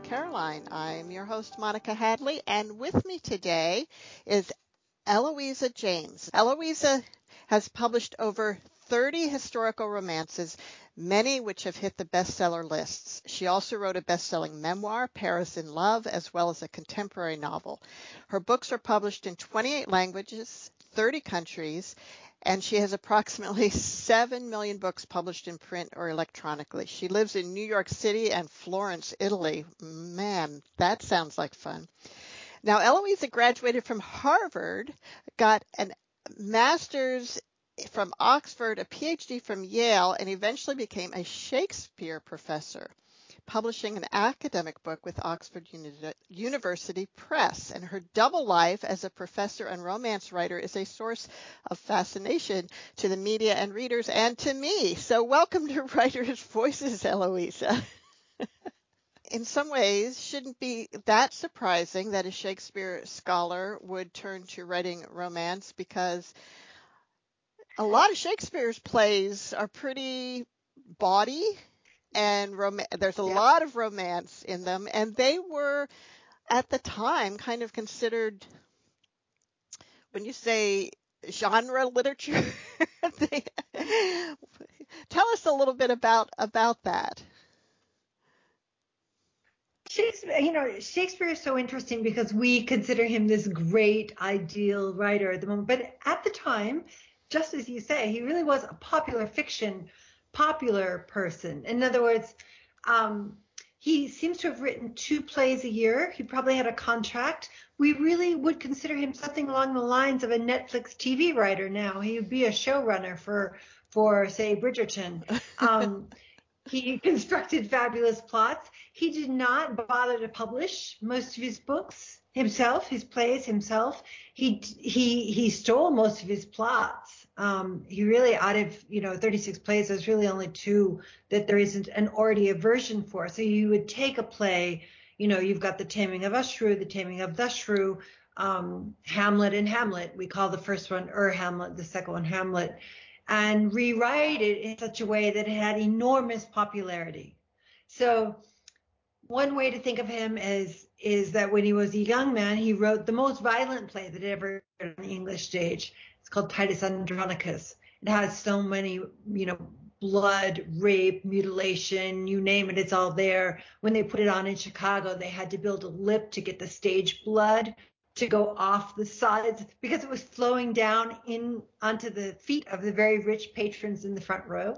Caroline. I'm your host, Monica Hadley, and with me today is Eloisa James. Eloisa has published over 30 historical romances, many which have hit the bestseller lists. She also wrote a best-selling memoir, Paris in Love, as well as a contemporary novel. Her books are published in 28 languages, 30 countries, and she has approximately 7 million books published in print or electronically. She lives in New York City and Florence, Italy. Man, that sounds like fun. Now, Eloisa graduated from Harvard, got a master's from Oxford, a PhD from Yale, and eventually became a Shakespeare professor, publishing an academic book with Oxford University Press. And her double life as a professor and romance writer is a source of fascination to the media and readers and to me. So welcome to Writers' Voices, Eloisa. In some ways, shouldn't be that surprising that a Shakespeare scholar would turn to writing romance, because a lot of Shakespeare's plays are pretty bawdy, and there's a lot of romance in them, and they were at the time kind of considered, when you say genre literature, tell us a little bit about that. Shakespeare is so interesting because we consider him this great ideal writer at the moment, but at the time, just as you say, he really was a popular fiction, popular person. In other words, he seems to have written 2 plays a year. He probably had a contract. We really would consider him something along the lines of a Netflix TV writer now. He would be a showrunner for say, Bridgerton. He constructed fabulous plots. He did not bother to publish most of his books himself, his plays himself. He stole most of his plots. He really, out of 36 plays, there's really only 2 that there isn't already a version for. So you would take a play, you've got The Taming of Shrew, The Taming of the Shrew, Hamlet and Hamlet. We call the first one Hamlet, the second one Hamlet, and rewrite it in such a way that it had enormous popularity. So one way to think of him is that when he was a young man, he wrote the most violent play that ever on the English stage. It's called Titus Andronicus. It has so many, blood, rape, mutilation, you name it, it's all there. When they put it on in Chicago, they had to build a lip to get the stage blood to go off the sides because it was flowing down in onto the feet of the very rich patrons in the front row.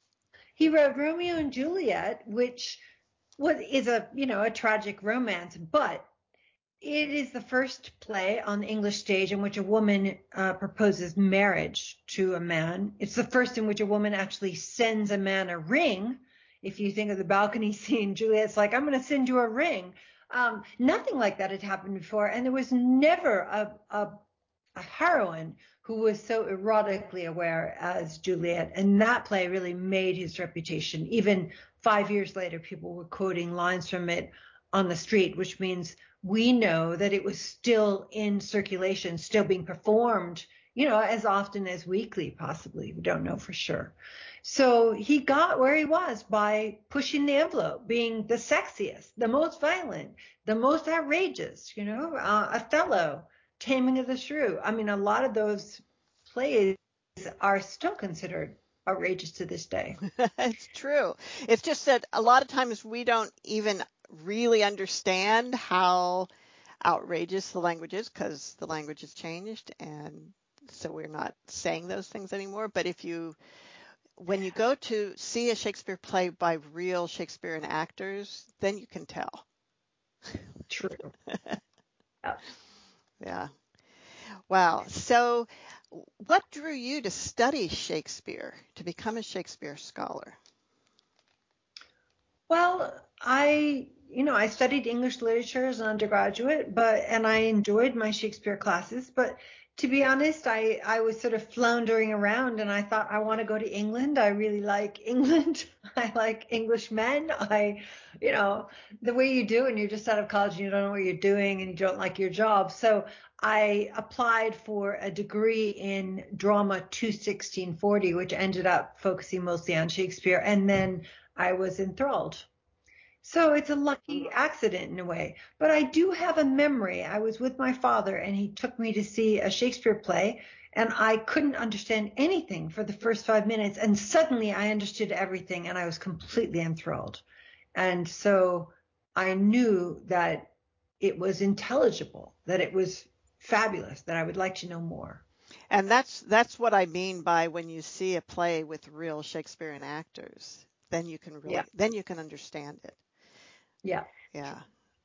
He wrote Romeo and Juliet, which is a tragic romance, but it is the first play on the English stage in which a woman proposes marriage to a man. It's the first in which a woman actually sends a man a ring. If you think of the balcony scene, Juliet's like, I'm going to send you a ring. Nothing like that had happened before, and there was never a heroine who was so erotically aware as Juliet, and that play really made his reputation. Even 5 years later, people were quoting lines from it on the street, which means we know that it was still in circulation, still being performed, as often as weekly, possibly. We don't know for sure. So he got where he was by pushing the envelope, being the sexiest, the most violent, the most outrageous, Othello, Taming of the Shrew. I mean, a lot of those plays are still considered outrageous to this day. It's true. It's just that a lot of times we don't even really understand how outrageous the language is, because the language has changed, and so we're not saying those things anymore. But when you go to see a Shakespeare play by real Shakespearean actors, then you can tell. True. Yeah. Wow. So what drew you to study Shakespeare, to become a Shakespeare scholar? Well, I studied English literature as an undergraduate, and I enjoyed my Shakespeare classes. But to be honest, I was sort of floundering around, and I thought, I want to go to England. I really like England. I like English men. The way you do when you're just out of college and you don't know what you're doing and you don't like your job. So I applied for a degree in drama 21640, which ended up focusing mostly on Shakespeare. And then I was enthralled. So it's a lucky accident in a way. But I do have a memory. I was with my father and he took me to see a Shakespeare play and I couldn't understand anything for the first 5 minutes. And suddenly I understood everything and I was completely enthralled. And so I knew that it was intelligible, that it was fabulous, that I would like to know more. And that's what I mean by when you see a play with real Shakespearean actors, Yeah. then you can understand it. Yeah. Yeah.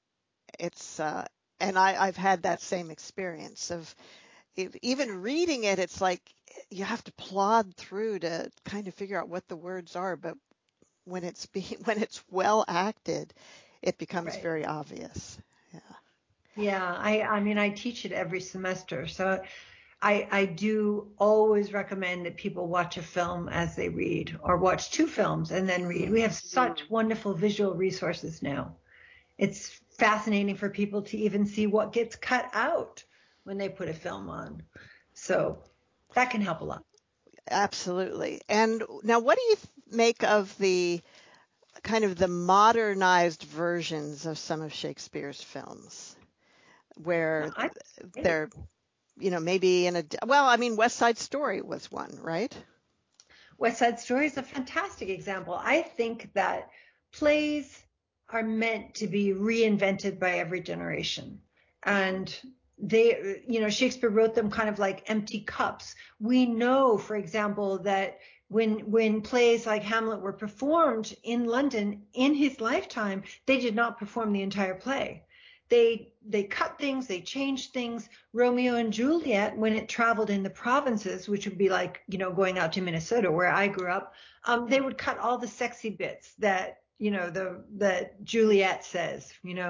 It's and I've had that same experience of even reading it, it's like you have to plod through to kind of figure out what the words are, but when it's well acted, it becomes Right. very obvious. Yeah. Yeah. I mean, I teach it every semester. So I do always recommend that people watch a film as they read or watch two films and then read. We Mm. have such wonderful visual resources now. It's fascinating for people to even see what gets cut out when they put a film on. So that can help a lot. Absolutely. And now, what do you make of the kind of the modernized versions of some of Shakespeare's films, where I, they're, maybe well, I mean, West Side Story was one, right? West Side Story is a fantastic example. I think that plays are meant to be reinvented by every generation. And Shakespeare wrote them kind of like empty cups. We know, for example, that when plays like Hamlet were performed in London in his lifetime, they did not perform the entire play. They cut things, they changed things. Romeo and Juliet, when it traveled in the provinces, which would be like, going out to Minnesota where I grew up, they would cut all the sexy bits that, that Juliet says,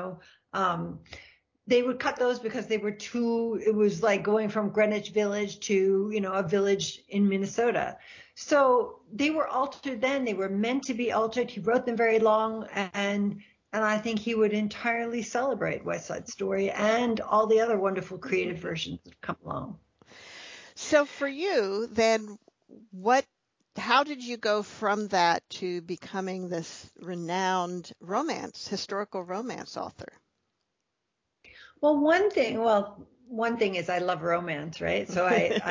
they would cut those because they were it was like going from Greenwich Village to, a village in Minnesota. So they were altered then. They were meant to be altered. He wrote them very long and I think he would entirely celebrate West Side Story and all the other wonderful creative versions that have come along. So for you, then, how did you go from that to becoming this renowned historical romance author? Well, one thing is I love romance, right? So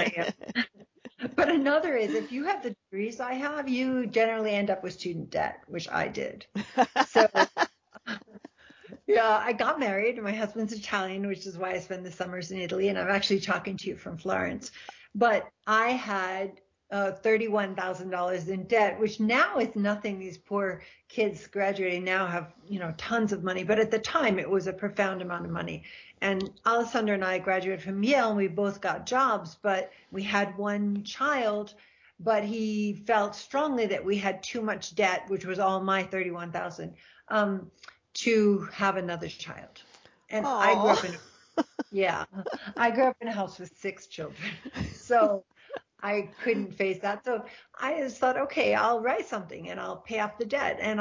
but another is if you have the degrees I have, you generally end up with student debt, which I did. So yeah, I got married. My husband's Italian, which is why I spend the summers in Italy, and I'm actually talking to you from Florence. But I had $31,000 in debt, which now is nothing. These poor kids graduating now have, tons of money. But at the time, it was a profound amount of money. And Alessandro and I graduated from Yale, and we both got jobs, but we had one child. But he felt strongly that we had too much debt, which was all my 31,000. To have another child. And I grew Oh. up I grew up in a house with 6 children. So I couldn't face that. So I just thought, okay, I'll write something and I'll pay off the debt. And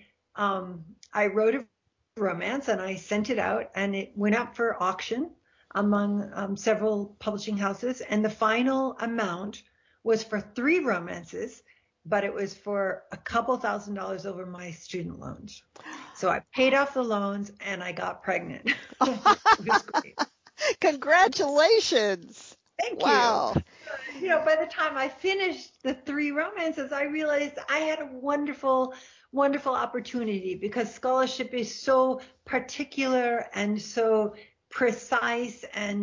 I wrote a romance and I sent it out and it went up for auction among several publishing houses. And the final amount was for 3 romances, but it was for a couple $1,000s over my student loans. So I paid off the loans and I got pregnant. It was great. Congratulations. Thank you. Wow. By the time I finished the 3 romances, I realized I had a wonderful, wonderful opportunity because scholarship is so particular and so precise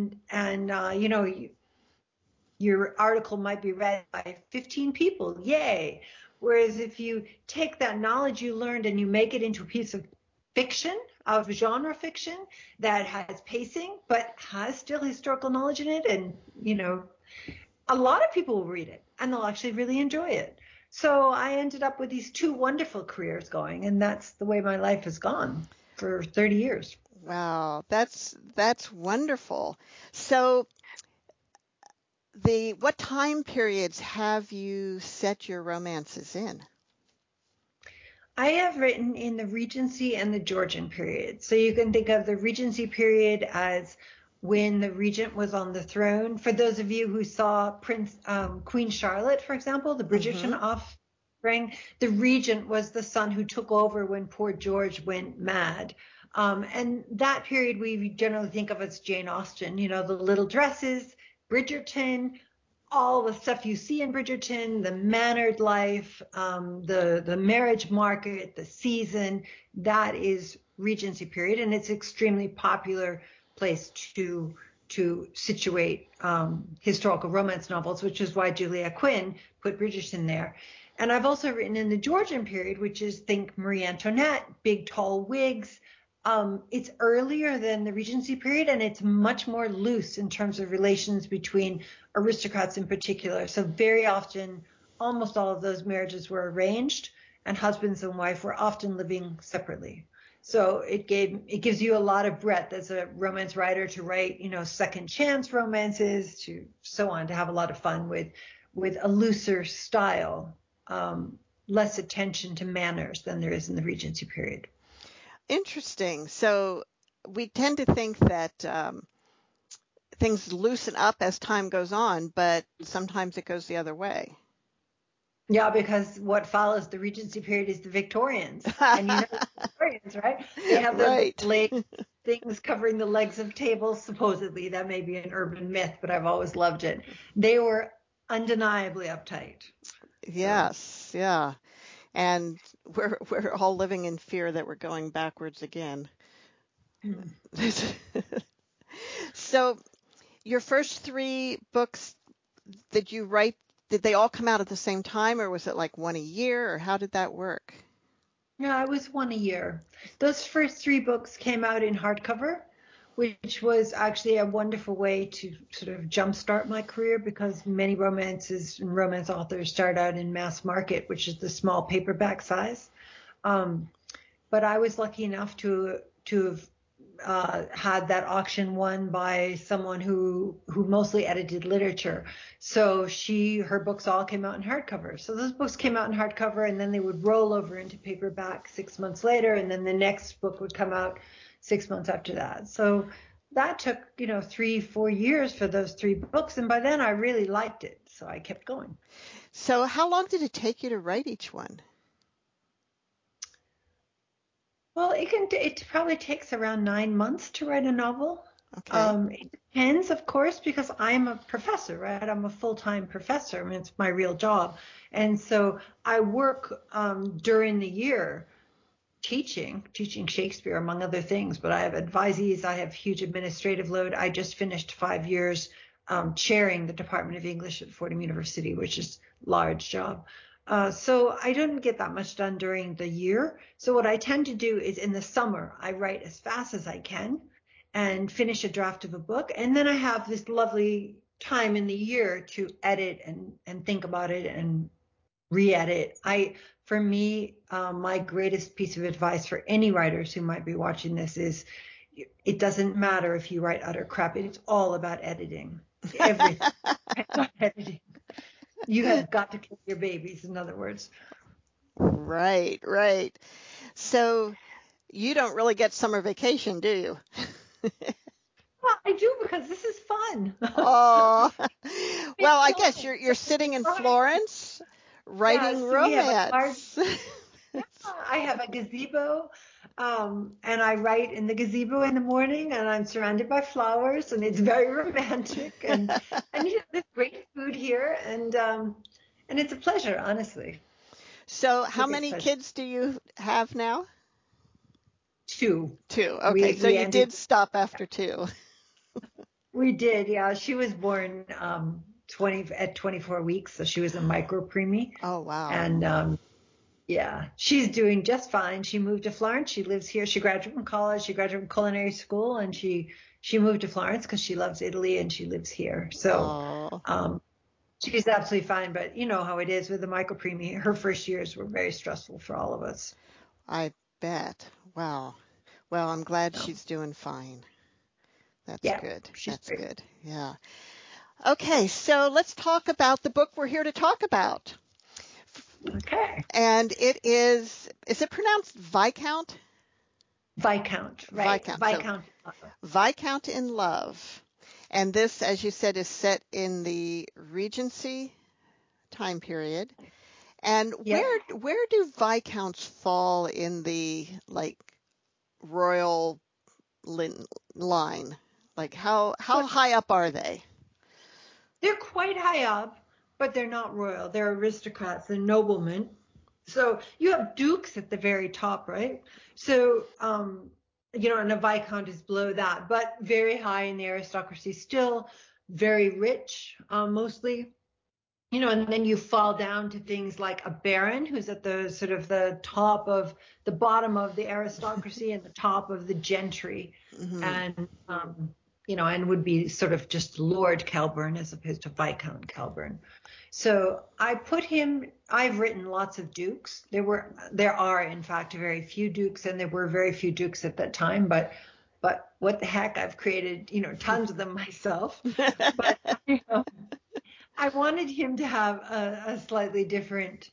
and your article might be read by 15 people. Yay. Whereas if you take that knowledge you learned and you make it into a piece of fiction, of genre fiction that has pacing, but has still historical knowledge in it, and, a lot of people will read it and they'll actually really enjoy it. So I ended up with these 2 wonderful careers going, and that's the way my life has gone for 30 years. Wow, that's wonderful. So what time periods have you set your romances in? I have written in the Regency and the Georgian period. So you can think of the Regency period as when the regent was on the throne. For those of you who saw Queen Charlotte, for example, the Bridgerton Mm-hmm. off spring. The regent was the son who took over when poor George went mad. And that period we generally think of as Jane Austen, you know, the little dresses, Bridgerton, all the stuff you see in Bridgerton, the mannered life, the marriage market, the season, that is Regency period, and it's extremely popular place to situate historical romance novels, which is why Julia Quinn put Bridgerton there. And I've also written in the Georgian period, which is think Marie Antoinette, big tall wigs. It's earlier than the Regency period, and it's much more loose in terms of relations between aristocrats in particular. So very often, almost all of those marriages were arranged, and husbands and wife were often living separately. So it gives you a lot of breadth as a romance writer to write, you know, second chance romances, to so on, to have a lot of fun with a looser style, less attention to manners than there is in the Regency period. Interesting. So we tend to think that things loosen up as time goes on, but sometimes it goes the other way. Yeah, because what follows the Regency period is the Victorians. And you know the Victorians, right? They have those Right. leg things covering the legs of tables, supposedly. That may be an urban myth, but I've always loved it. They were undeniably uptight. Yes, so. Yeah. And we're all living in fear that we're going backwards again. So your first 3 books that you write, did they all come out at the same time, or was it like one a year, or how did that work? Yeah, it was one a year. Those first 3 books came out in hardcover, which was actually a wonderful way to sort of jumpstart my career, because many romances and romance authors start out in mass market, which is the small paperback size. But I was lucky enough to have had that auction won by someone who mostly edited literature. So her books all came out in hardcover. So those books came out in hardcover, and then they would roll over into paperback 6 months later, and then the next book would come out 6 months after that. So that took, 3-4 years for those 3 books, and by then I really liked it, so I kept going. So how long did it take you to write each one? Well, it probably takes around 9 months to write a novel. Okay. It depends, of course, because I'm a professor, right? I'm a full-time professor. I mean, it's my real job. And so I work during the year teaching Shakespeare, among other things, but I have advisees, I have huge administrative load. I just finished 5 years chairing the Department of English at Fordham University, which is a large job. So I don't get that much done during the year. So what I tend to do is in the summer, I write as fast as I can and finish a draft of a book. And then I have this lovely time in the year to edit and think about it and re-edit. For me, my greatest piece of advice for any writers who might be watching this is it doesn't matter if you write utter crap. It's all about editing. Everything about editing. You have got to kill your babies, in other words. Right, right. So you don't really get summer vacation, do you? Well, I do, because this is fun. Oh, well, I guess you're sitting in Florence writing so we have a romance. I have a gazebo, and I write in the gazebo in the morning, and I'm surrounded by flowers, and it's very romantic, and there's great food here, and it's a pleasure, honestly. So how many kids do you have now? 2. 2. Okay, so you did stop after 2. We did, yeah. She was born 24 weeks, so she was a micro preemie. Oh, wow. And yeah, she's doing just fine. She moved to Florence. She lives here. She graduated from college. She graduated from culinary school, and she moved to Florence because she loves Italy, and she lives here. So she's absolutely fine. But you know how it is with the micro preemie. Her first years were very stressful for all of us. I bet. Wow. Well, I'm glad she's doing fine. That's good. That's great. Good. Yeah. Okay, so let's talk about the book we're here to talk about. Okay. And it is it pronounced Viscount? Viscount, right. Viscount. So, Viscount in Love. And this, as you said, is set in the Regency time period. And Yep. where do viscounts fall in the like royal line? Like how high up are they? They're quite high up, but they're not royal. They're aristocrats, they're noblemen. So you have dukes at the very top, right? So, and a viscount is below that, but very high in the aristocracy, still very rich, mostly. And then you fall down to things like a baron, who's at the sort of the top of the bottom of the aristocracy and the top of the gentry, Mm-hmm. and and would be sort of just Lord Kelburn as opposed to Viscount Kelburn. So I've written lots of dukes. There are in fact very few dukes, and there were very few dukes at that time, but what the heck, I've created, tons of them myself. But I wanted him to have a slightly different,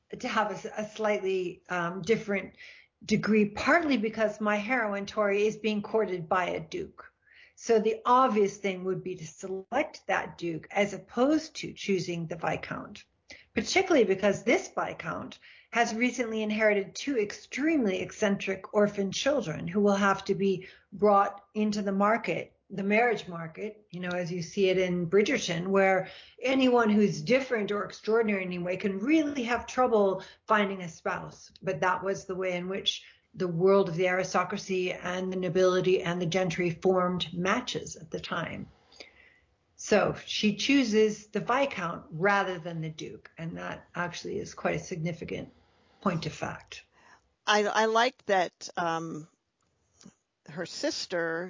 different degree, partly because my heroine Tori is being courted by a duke. So the obvious thing would be to select that duke as opposed to choosing the viscount, particularly because this viscount has recently inherited two extremely eccentric orphan children who will have to be brought into the marriage market, as you see it in Bridgerton, where anyone who's different or extraordinary in any way can really have trouble finding a spouse. But that was the way in which the world of the aristocracy and the nobility and the gentry formed matches at the time. So she chooses the viscount rather than the duke, and that actually is quite a significant point of fact. I like that her sister,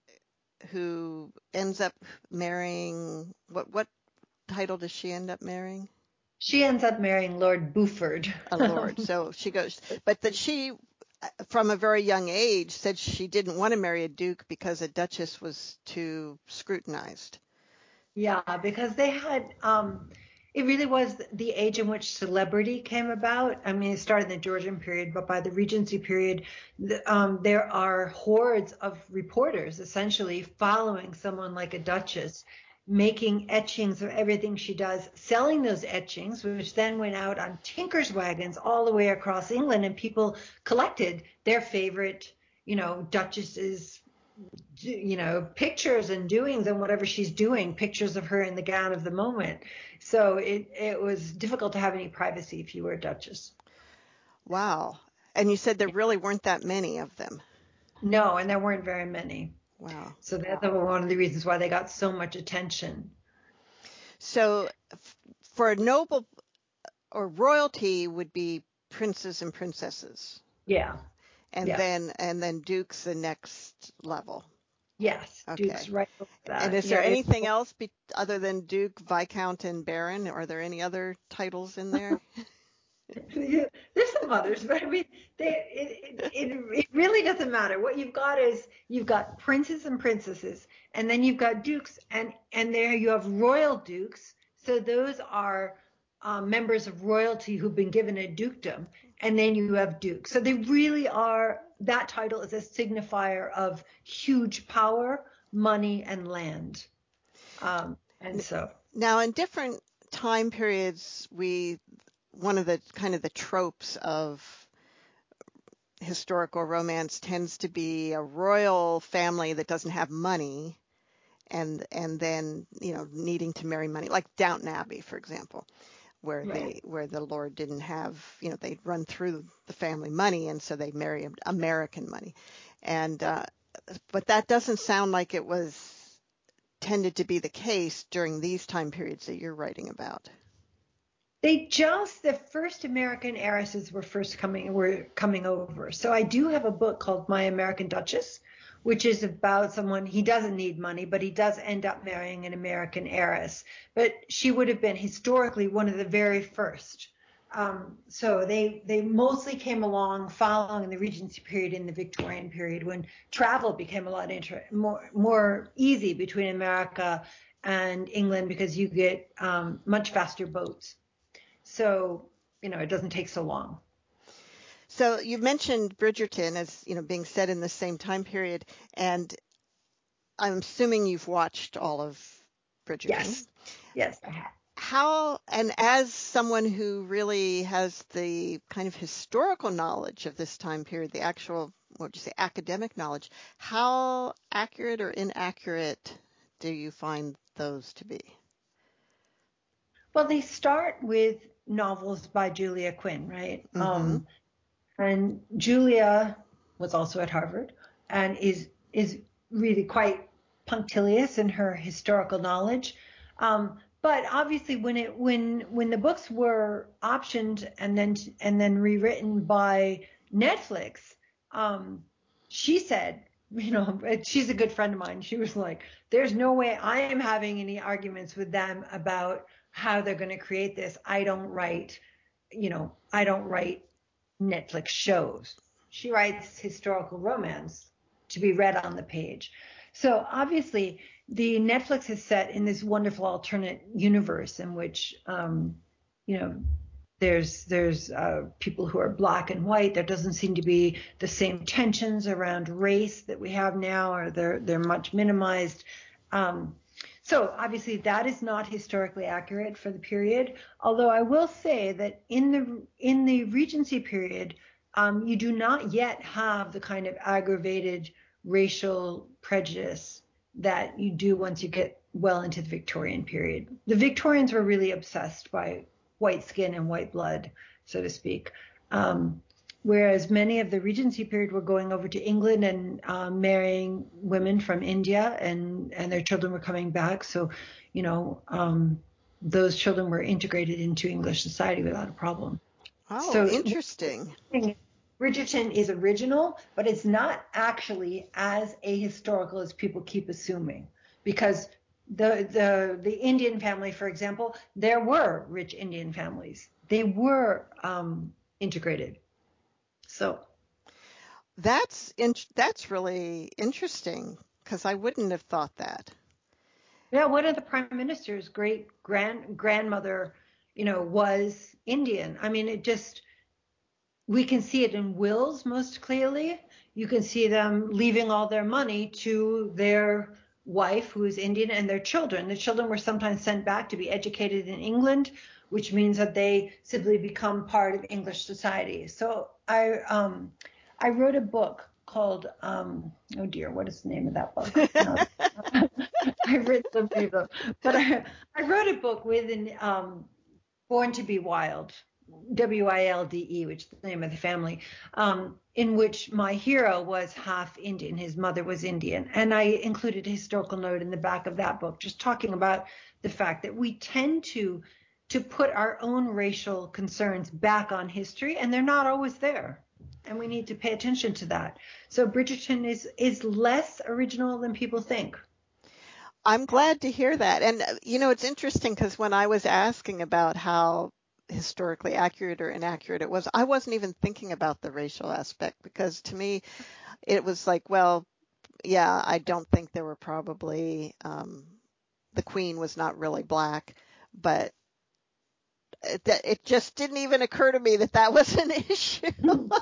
who ends up marrying, what title does she end up marrying? She ends up marrying Lord Beaufort. A lord. So she goes, but that she, from a very young age, said she didn't want to marry a duke because a duchess was too scrutinized. Yeah, because they had, it really was the age in which celebrity came about. I mean, it started in the Georgian period, but by the Regency period, there are hordes of reporters essentially following someone like a duchess, making etchings of everything she does, selling those etchings, which then went out on tinkers' wagons all the way across England, and people collected their favorite, duchesses, pictures and doings and whatever she's doing, pictures of her in the gown of the moment. So it was difficult to have any privacy if you were a duchess. Wow. And you said there really weren't that many of them. No, and there weren't very many. Wow. So that's one of the reasons why they got so much attention. So for a noble or royalty would be princes and princesses. Yeah. And Yeah. then dukes the next level. Yes. Okay. Duke's right over that. And is there anything else other than duke, viscount, and baron? Are there any other titles in there? There's some others, but I mean, it really doesn't matter. What you've got is you've got princes and princesses, and then you've got dukes, and there you have royal dukes. So those are members of royalty who've been given a dukedom, and then you have dukes. So they really are. That title is a signifier of huge power, money, and land. And so Now, in different time periods, one of the kind of the tropes of historical romance tends to be a royal family that doesn't have money and then needing to marry money, like Downton Abbey, for example, where right. where the lord didn't have, they'd run through the family money, and so they marry American money, and but that doesn't sound like it was tended to be the case during these time periods that you're writing about. The first American heiresses were coming over. So I do have a book called My American Duchess, which is about someone, he doesn't need money, but he does end up marrying an American heiress. But she would have been historically one of the very first. So they mostly came along following the Regency period and the Victorian period, when travel became a lot more easy between America and England, because you get much faster boats. So, it doesn't take so long. So you mentioned Bridgerton as, being set in the same time period, and I'm assuming you've watched all of Bridgerton. Yes, I have. and as someone who really has the kind of historical knowledge of this time period, the actual, what would you say, academic knowledge, how accurate or inaccurate do you find those to be? Well, they start with novels by Julia Quinn, right? Mm-hmm. And Julia was also at Harvard and is really quite punctilious in her historical knowledge. But obviously, when the books were optioned and then rewritten by Netflix, she said, she's a good friend of mine. She was like, "There's no way I am having any arguments with them about how they're going to create this. I don't write Netflix shows. She writes historical romance to be read on the page." So obviously, the Netflix is set in this wonderful alternate universe in which, there's people who are black and white. There doesn't seem to be the same tensions around race that we have now, or they're much minimized. So obviously that is not historically accurate for the period. Although I will say that in the Regency period, you do not yet have the kind of aggravated racial prejudice that you do once you get well into the Victorian period. The Victorians were really obsessed by white skin and white blood, so to speak. Whereas many of the Regency period were going over to England and marrying women from India, and their children were coming back. So, those children were integrated into English society without a problem. Oh, So interesting. Bridgerton is original, but it's not actually as ahistorical as people keep assuming, because the Indian family, for example, there were rich Indian families. They were integrated. So That's really interesting because I wouldn't have thought that. yeah, one of the prime minister's great grandmother, was Indian. I mean, we can see it in wills most clearly. You can see them leaving all their money to their wife, who is Indian, and their children. The children were sometimes sent back to be educated in England, which means that they simply become part of English society. So I wrote a book called, oh dear, what is the name of that book? I've written so many of them, but I wrote a book with Born to be Wild, Wilde, which is the name of the family, in which my hero was half Indian. His mother was Indian. And I included a historical note in the back of that book, just talking about the fact that we tend to put our own racial concerns back on history, and they're not always there. And we need to pay attention to that. So Bridgerton is less original than people think. I'm glad to hear that. And, it's interesting because when I was asking about how historically accurate or inaccurate it was, I wasn't even thinking about the racial aspect because to me, it was like, well, yeah, I don't think there were probably, the queen was not really black, but it just didn't even occur to me that was an issue.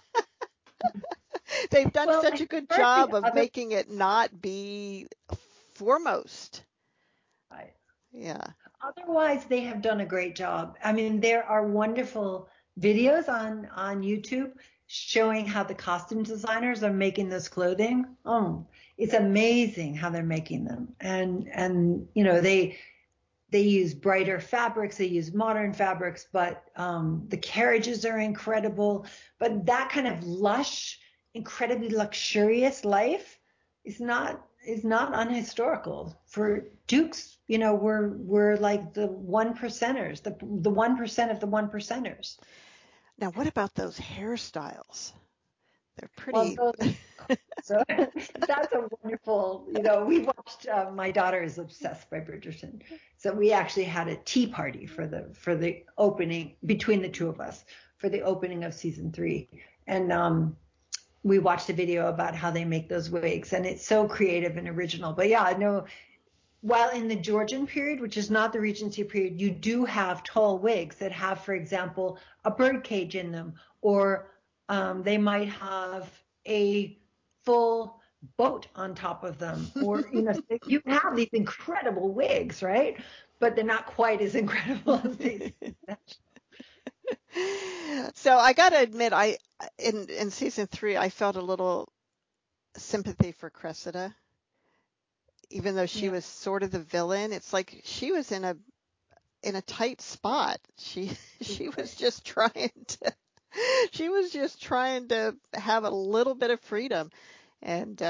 They've done such a good job of making it not be foremost. Right. Yeah. Otherwise, they have done a great job. I mean, there are wonderful videos on YouTube showing how the costume designers are making this clothing. Oh, it's amazing how they're making them. And they use brighter fabrics, they use modern fabrics, but the carriages are incredible. But that kind of lush, incredibly luxurious life is not unhistorical. For dukes, we're like the one percenters, the 1% of the one percenters. Now, what about those hairstyles? They're pretty. Well, so that's a wonderful, we watched, my daughter is obsessed by Bridgerton. So we actually had a tea party for the opening between the two of us for the opening of season 3. And we watched a video about how they make those wigs, and it's so creative and original. But yeah, no, while in the Georgian period, which is not the Regency period, you do have tall wigs that have, for example, a bird cage in them, or they might have a full boat on top of them, or so you have these incredible wigs, right? But they're not quite as incredible as these. So I got to admit, in season 3, I felt a little sympathy for Cressida, even though she Yeah. was sort of the villain. It's like she was in a tight spot. She was just trying to she was just trying to have a little bit of freedom, and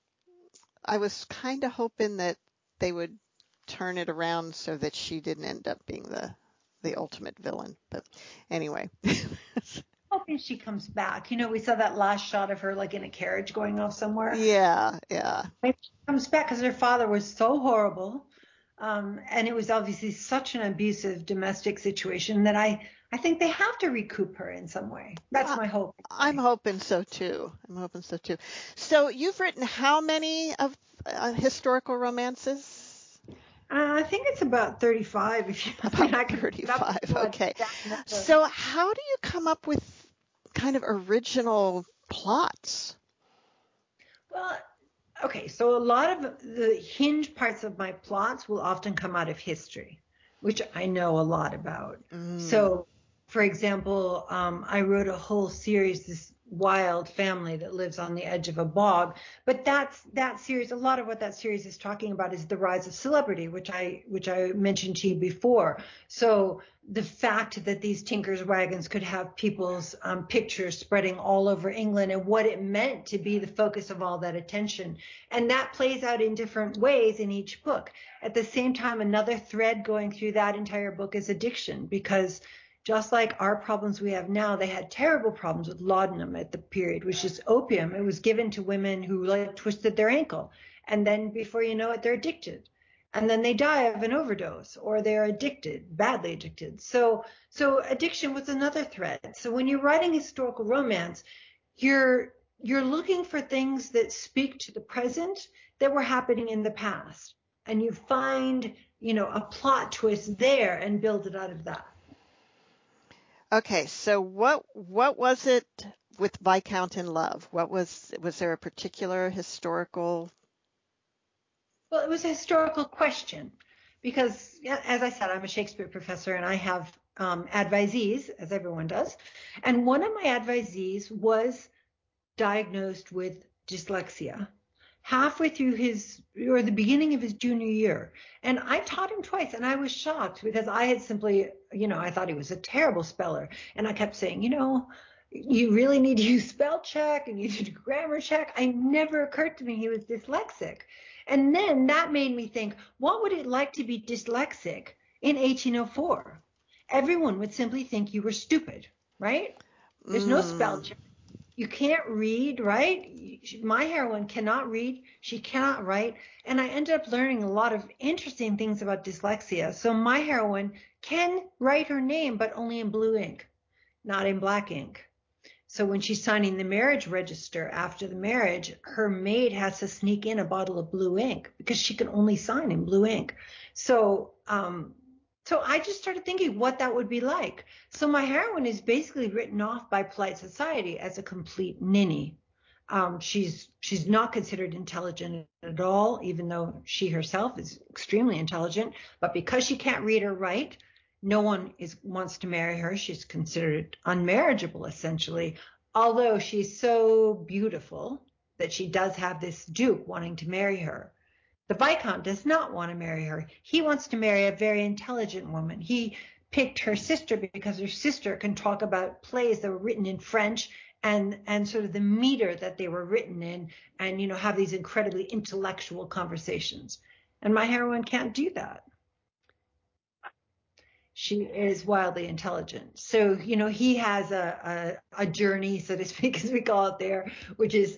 I was kind of hoping that they would turn it around so that she didn't end up being the ultimate villain. But anyway. Hoping she comes back. We saw that last shot of her like in a carriage going off somewhere. Yeah, yeah. Maybe she comes back because her father was so horrible. And it was obviously such an abusive domestic situation that I think they have to recoup her in some way. That's I, my hope. I'm hoping so too. I'm hoping so too. So you've written how many of historical romances? I think it's about 35. If you, I mean, About I could look it up 35. if you want Okay. that number. So how do you come up with kind of original plots? Well, okay, so a lot of the hinge parts of my plots will often come out of history, which I know a lot about. Mm. So, for example, I wrote a whole series, this wild family that lives on the edge of a bog. But that series. A lot of what that series is talking about is the rise of celebrity, which I mentioned to you before. So the fact that these Tinkers wagons could have people's pictures spreading all over England, and what it meant to be the focus of all that attention. And that plays out in different ways in each book. At the same time, another thread going through that entire book is addiction, because just like our problems we have now, they had terrible problems with laudanum at the period, which is opium. It was given to women who like twisted their ankle. And then before you know it, they're addicted. And then they die of an overdose, or they're addicted, badly addicted. So addiction was another thread. So when you're writing historical romance, you're looking for things that speak to the present that were happening in the past. And you find, a plot twist there and build it out of that. Okay, so what was it with Viscount in Love? Was there a particular historical? Well, it was a historical question because, as I said, I'm a Shakespeare professor and I have advisees, as everyone does. And one of my advisees was diagnosed with dyslexia halfway through the beginning of his junior year. And I taught him twice, and I was shocked because I had simply, I thought he was a terrible speller. And I kept saying, you really need to use spell check and you need to do grammar check. I never occurred to me he was dyslexic. And then that made me think, what would it like to be dyslexic in 1804? Everyone would simply think you were stupid, right? There's no spell Mm, check. You can't read, right? My heroine cannot read. She cannot write. And I ended up learning a lot of interesting things about dyslexia. So my heroine can write her name, but only in blue ink, not in black ink. So when she's signing the marriage register after the marriage, her maid has to sneak in a bottle of blue ink because she can only sign in blue ink. So I just started thinking what that would be like. So my heroine is basically written off by polite society as a complete ninny. She's not considered intelligent at all, even though she herself is extremely intelligent. But because she can't read or write, no one wants to marry her. She's considered unmarriageable, essentially. Although she's so beautiful that she does have this duke wanting to marry her. The Viscount does not want to marry her. He wants to marry a very intelligent woman. He picked her sister because her sister can talk about plays that were written in French and sort of the meter that they were written in, and have these incredibly intellectual conversations. And my heroine can't do that. She is wildly intelligent. So, he has a journey, so to speak, as we call it there, which is,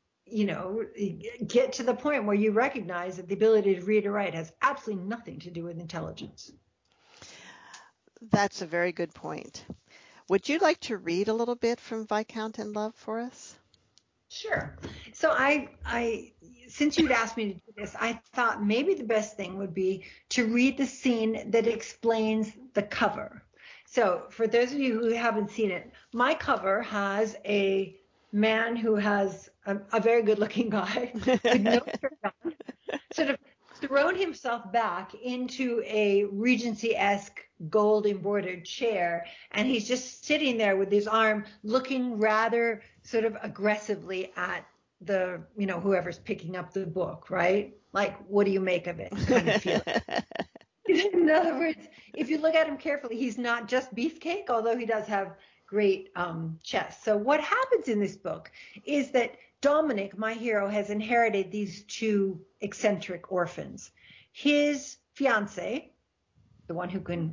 get to the point where you recognize that the ability to read or write has absolutely nothing to do with intelligence. that's a very good point. Would you like to read a little bit from Viscount in Love for us? Sure. So since you'd asked me to do this, I thought maybe the best thing would be to read the scene that explains the cover. So for those of you who haven't seen it, my cover has a man who has a very good-looking guy with no shirt on, sort of thrown himself back into a Regency-esque gold embroidered chair, and he's just sitting there with his arm looking rather sort of aggressively at the, whoever's picking up the book, right? Like, what do you make of it? Kind of feel. In other words, if you look at him carefully, he's not just beefcake, although he does have great chest. So what happens in this book is that Dominic, my hero, has inherited these two eccentric orphans. His fiancée, the one who can,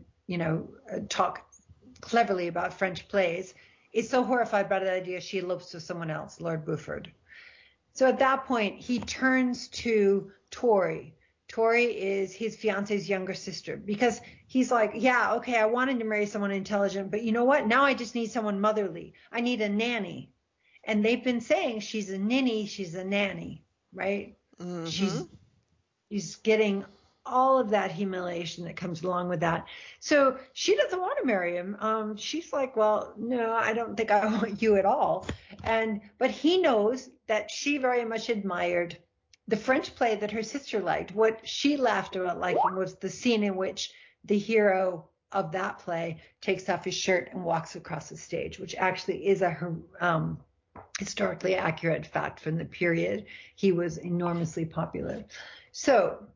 talk cleverly about French plays, is so horrified by the idea she elopes with someone else, Lord Buford. So at that point, he turns to Tori. Tori is his fiance's younger sister, because he's like, yeah, okay, I wanted to marry someone intelligent, but you know what? Now I just need someone motherly. I need a nanny. And they've been saying she's a ninny, she's a nanny, right? Mm-hmm. She's getting all of that humiliation that comes along with that. So she doesn't want to marry him. She's like, well, no, I don't think I want you at all. But he knows that she very much admired the French play that her sister liked. What she laughed about liking was the scene in which the hero of that play takes off his shirt and walks across the stage, which actually is a historically accurate fact from the period. He was enormously popular. So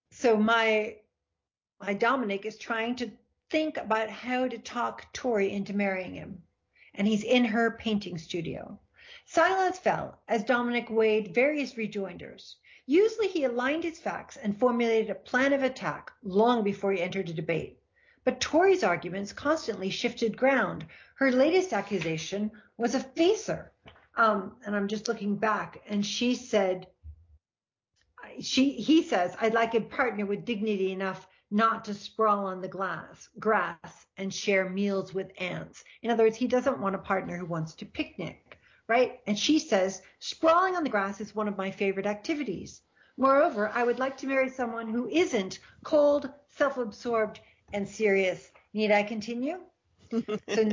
my Dominic is trying to think about how to talk Tori into marrying him, and he's in her painting studio. Silence fell as Dominic weighed various rejoinders. Usually he aligned his facts and formulated a plan of attack long before he entered a debate. But Tori's arguments constantly shifted ground. Her latest accusation was a facer. And I'm just looking back, and he says, I'd like a partner with dignity enough not to sprawl on the grass and share meals with ants. In other words, he doesn't want a partner who wants to picnic, right? And she says, sprawling on the grass is one of my favorite activities. Moreover, I would like to marry someone who isn't cold, self-absorbed, and serious. Need I continue? So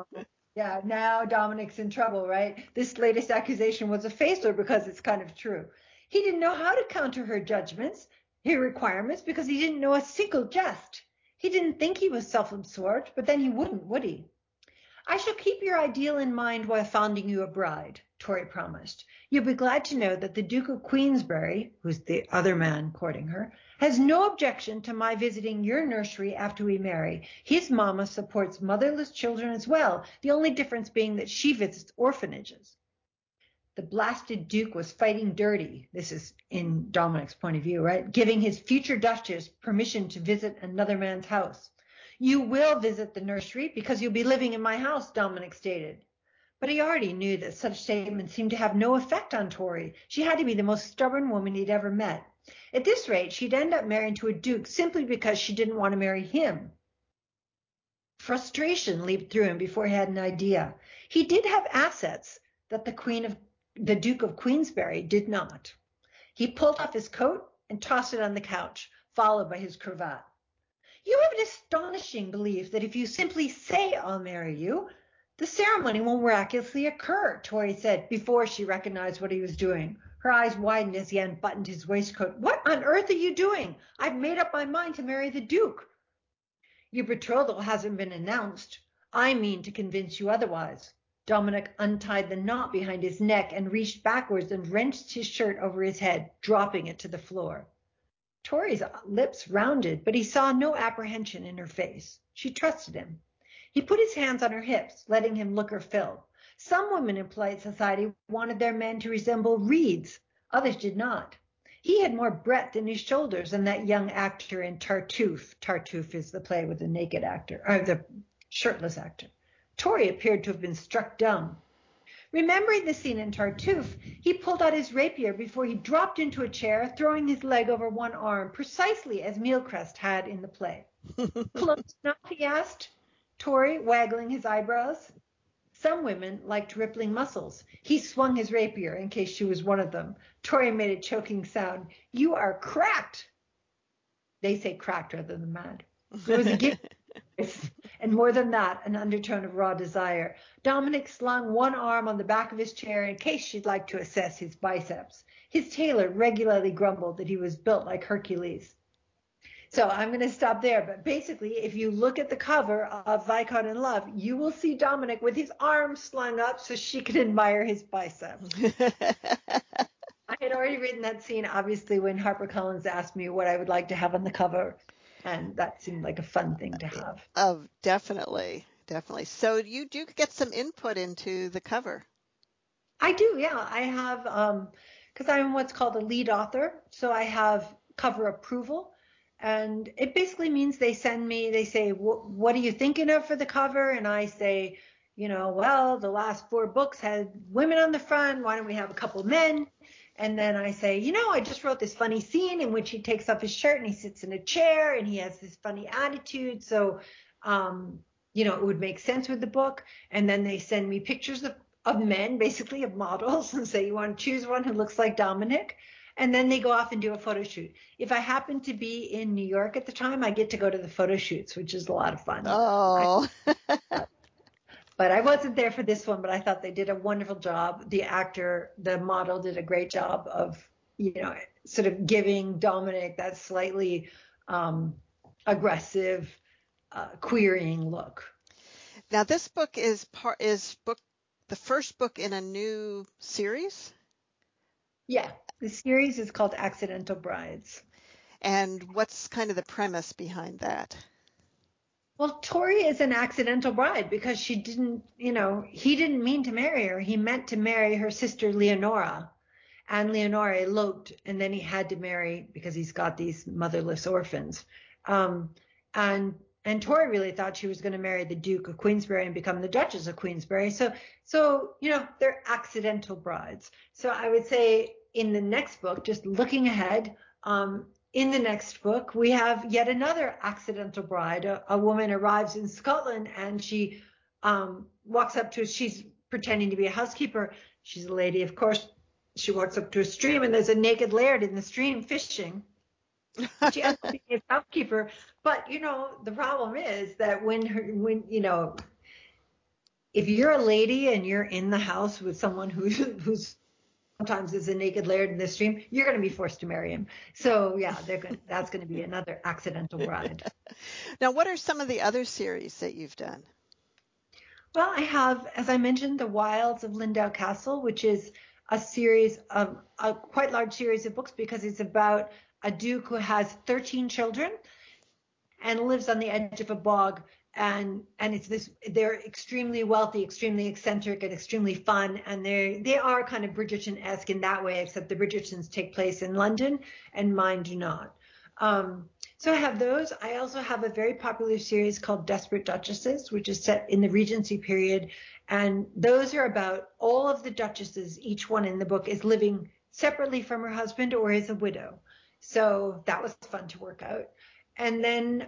now Dominic's in trouble, right? This latest accusation was a facer because it's kind of true. He didn't know how to counter her judgments, her requirements, because he didn't know a single jest. He didn't think he was self-absorbed, but then he wouldn't, would he? I shall keep your ideal in mind while finding you a bride, Tori promised. You'll be glad to know that the Duke of Queensberry, who's the other man courting her, has no objection to my visiting your nursery after we marry. His mama supports motherless children as well, the only difference being that she visits orphanages. The blasted Duke was fighting dirty. This is in Dominic's point of view, right? Giving his future Duchess permission to visit another man's house. You will visit the nursery because you'll be living in my house, Dominic stated. But he already knew that such statements seemed to have no effect on Tori. She had to be the most stubborn woman he'd ever met. At this rate, she'd end up marrying to a duke simply because she didn't want to marry him. Frustration leaped through him before he had an idea. He did have assets that the Duke of Queensberry did not. He pulled off his coat and tossed it on the couch, followed by his cravat. You have an astonishing belief that if you simply say I'll marry you, the ceremony will miraculously occur, Tori said before she recognized what he was doing. Her eyes widened as he unbuttoned his waistcoat. What on earth are you doing? I've made up my mind to marry the Duke. Your betrothal hasn't been announced. I mean to convince you otherwise. Dominic untied the knot behind his neck and reached backwards and wrenched his shirt over his head, dropping it to the floor. Tori's lips rounded, but he saw no apprehension in her face. She trusted him. He put his hands on her hips, letting him look her fill. Some women in polite society wanted their men to resemble reeds. Others did not. He had more breadth in his shoulders than that young actor in Tartuffe. Tartuffe is the play with the naked actor, or the shirtless actor. Tori appeared to have been struck dumb. Remembering the scene in Tartuffe, he pulled out his rapier before he dropped into a chair, throwing his leg over one arm, precisely as Mealcrest had in the play. Close enough, he asked, Tori waggling his eyebrows. Some women liked rippling muscles. He swung his rapier in case she was one of them. Tori made a choking sound. You are cracked. They say cracked rather than mad. There was a gift And more than that, an undertone of raw desire. Dominic slung one arm on the back of his chair in case she'd like to assess his biceps. His tailor regularly grumbled that he was built like Hercules. So I'm going to stop there. But basically, if you look at the cover of Viscount in Love, you will see Dominic with his arms slung up so she can admire his biceps. I had already written that scene, obviously, when HarperCollins asked me what I would like to have on the cover. And that seemed like a fun thing to have. Oh, definitely. Definitely. So you do get some input into the cover. I do, yeah. I have, because I'm what's called a lead author. So I have cover approval. And it basically means they say, what are you thinking of for the cover? And I say, well, the last 4 books had women on the front. Why don't we have a couple men? And then I say, I just wrote this funny scene in which he takes off his shirt and he sits in a chair and he has this funny attitude. So, it would make sense with the book. And then they send me pictures of men, basically of models, and say, you want to choose one who looks like Dominic? And then they go off and do a photo shoot. If I happen to be in New York at the time, I get to go to the photo shoots, which is a lot of fun. Oh. But I wasn't there for this one, but I thought they did a wonderful job. The model did a great job of, sort of giving Dominic that slightly aggressive, queering look. Now, this book is the first book in a new series? Yeah, the series is called Accidental Brides. And what's kind of the premise behind that? Well, Tori is an accidental bride because he didn't mean to marry her. He meant to marry her sister Leonora, and Leonora eloped, and then he had to marry because he's got these motherless orphans. And Tori really thought she was going to marry the Duke of Queensberry and become the Duchess of Queensberry. So they're accidental brides. So I would say in the next book, just looking ahead, in the next book, we have yet another accidental bride. A woman arrives in Scotland and she walks up to, she's pretending to be a housekeeper. She's a lady, of course. She walks up to a stream and there's a naked laird in the stream fishing. She ends up being a housekeeper. But, the problem is that if you're a lady and you're in the house with someone who's sometimes is a naked laird in the stream, you're going to be forced to marry him. So yeah, that's going to be another accidental bride. Now, what are some of the other series that you've done? Well, I have, as I mentioned, The Wilds of Lindau Castle, which is a quite large series of books because it's about a duke who has 13 children and lives on the edge of a bog. And they're extremely wealthy, extremely eccentric, and extremely fun. And they are kind of Bridgerton-esque in that way, except the Bridgertons take place in London and mine do not. So I have those. I also have a very popular series called Desperate Duchesses, which is set in the Regency period. And those are about all of the duchesses. Each one in the book is living separately from her husband or is a widow. So that was fun to work out. And then,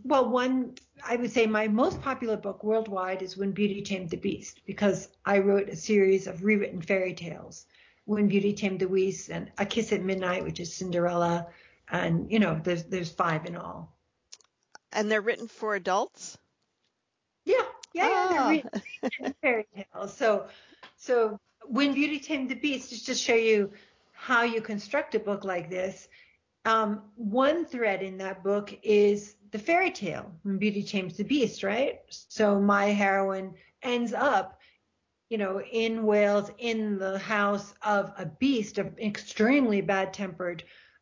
I would say my most popular book worldwide is When Beauty Tamed the Beast, because I wrote a series of rewritten fairy tales, When Beauty Tamed the Beast and A Kiss at Midnight, which is Cinderella. And, there's 5 in all. And they're written for adults? Yeah, they're written fairy tales. So When Beauty Tamed the Beast, just to show you how you construct a book like this, one thread in that book is the fairy tale, When Beauty Tames the Beast, right? So my heroine ends up, in Wales, in the house of a beast, an extremely bad-tempered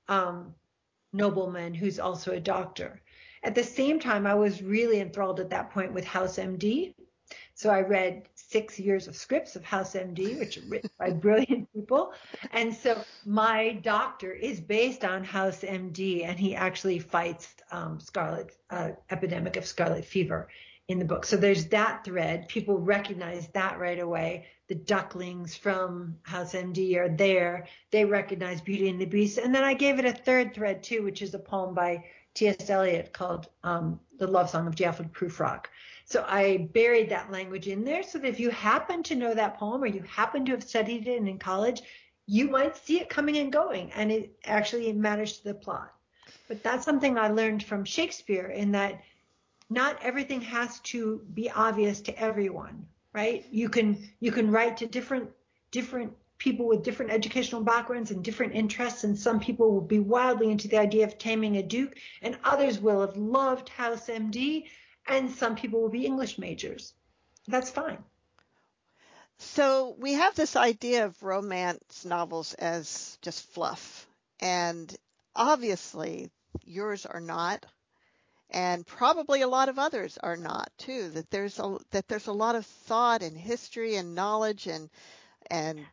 nobleman who's also a doctor. At the same time, I was really enthralled at that point with House MD. So I read 6 years of scripts of House MD, which are written by brilliant people. And so my doctor is based on House MD, and he actually fights epidemic of scarlet fever in the book. So there's that thread. People recognize that right away. The ducklings from House MD are there. They recognize Beauty and the Beast. And then I gave it a third thread too, which is a poem by T.S. Eliot called The Love Song of Jafford Prufrock. So I buried that language in there so that if you happen to know that poem or you happen to have studied it in college, you might see it coming and going, and it actually matters to the plot. But that's something I learned from Shakespeare, in that not everything has to be obvious to everyone, right? You can write to different people with different educational backgrounds and different interests, and some people will be wildly into the idea of Taming a Duke, and others will have loved House MD, and some people will be English majors. That's fine. So we have this idea of romance novels as just fluff, and obviously yours are not, and probably a lot of others are not too. That there's a lot of thought and history and knowledge and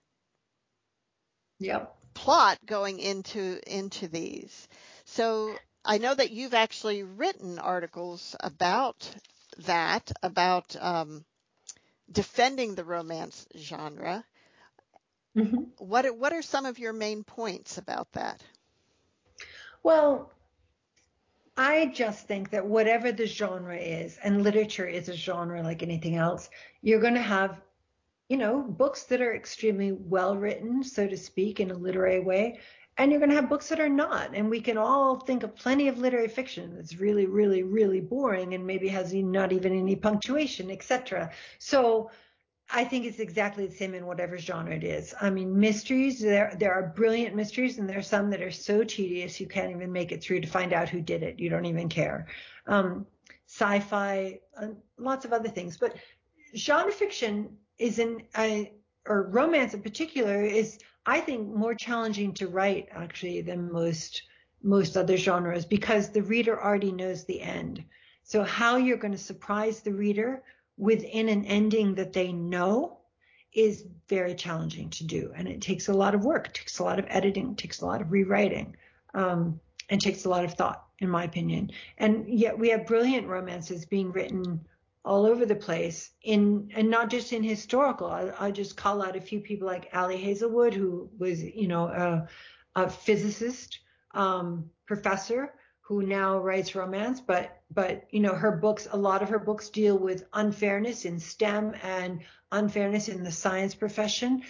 Yep. plot going into these. So I know that you've actually written articles about that, about defending the romance genre. Mm-hmm. What are some of your main points about that? Well, I just think that whatever the genre is, and literature is a genre like anything else, you're going to have, books that are extremely well written, so to speak, in a literary way, and you're going to have books that are not. And we can all think of plenty of literary fiction that's really, really, really boring and maybe has not even any punctuation, etc. So I think it's exactly the same in whatever genre it is. I mean, mysteries, there are brilliant mysteries, and there are some that are so tedious you can't even make it through to find out who did it. You don't even care. Sci-fi, lots of other things. But genre fiction or romance in particular, is, I think, more challenging to write actually than most other genres, because the reader already knows the end. So how you're going to surprise the reader within an ending that they know is very challenging to do. And it takes a lot of work. It takes a lot of editing. It takes a lot of rewriting. And takes a lot of thought, in my opinion. And yet we have brilliant romances being written all over the place, and not just in historical. I just call out a few people like Ali Hazelwood, who was, a physicist, professor, who now writes romance, but a lot of her books deal with unfairness in STEM and unfairness in the science profession.